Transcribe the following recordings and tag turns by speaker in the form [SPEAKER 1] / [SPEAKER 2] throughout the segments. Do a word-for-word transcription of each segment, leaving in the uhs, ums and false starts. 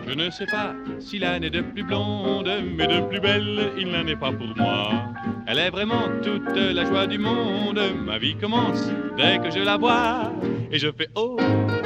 [SPEAKER 1] Je ne sais pas si l'âne est de plus blonde, mais de plus belle, il n'en est pas pour moi. Elle est vraiment toute la joie du monde. Ma vie commence dès que je la vois. Et je fais oh,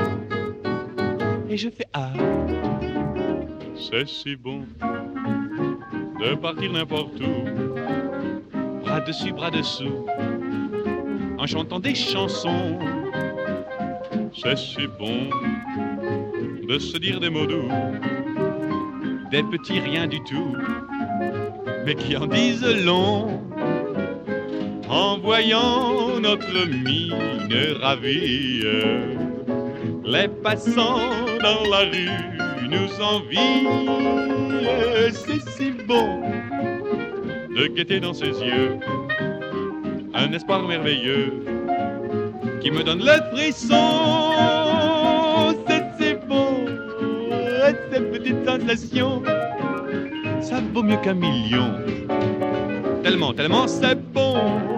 [SPEAKER 1] et je fais ah. C'est si bon de partir n'importe où, bras dessus, bras dessous, en chantant des chansons. C'est si bon de se dire des mots doux, des petits riens du tout, mais qui en disent long. En voyant notre mine ravie, les passants dans la rue nous envient. C'est si bon de guetter dans ses yeux un espoir merveilleux qui me donne le frisson. C'est si bon, ces petites sensations, ça vaut mieux qu'un million. Tellement, tellement c'est bon.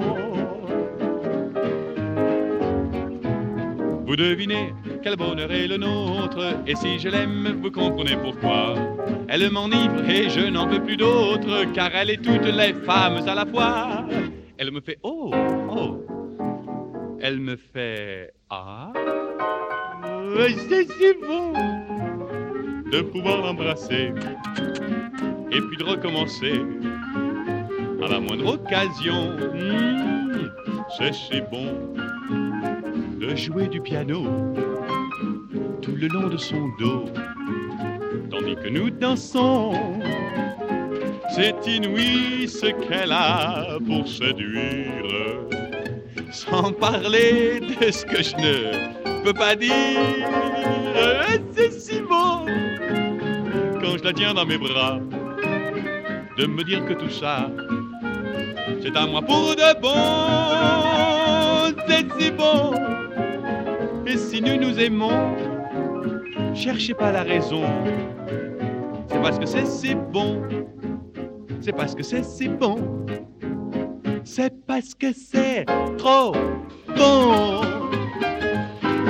[SPEAKER 1] Vous devinez quel bonheur est le nôtre, et si je l'aime, vous comprenez pourquoi. Elle m'enivre et je n'en veux plus d'autre, car elle est toutes les femmes à la fois. Elle me fait oh, oh. Elle me fait ah. C'est si bon de pouvoir l'embrasser et puis de recommencer à la moindre occasion. Mmh, c'est si bon de jouer du piano tout le long de son dos, tandis que nous dansons. C'est inouï ce qu'elle a pour séduire, sans parler de ce que je ne peux pas dire. C'est si beau quand je la tiens dans mes bras, de me dire que tout ça, c'est à moi pour de bon. C'est si bon. Et si nous nous aimons, cherchez pas la raison. C'est parce que c'est si bon. C'est parce que c'est si bon. C'est parce que c'est trop bon.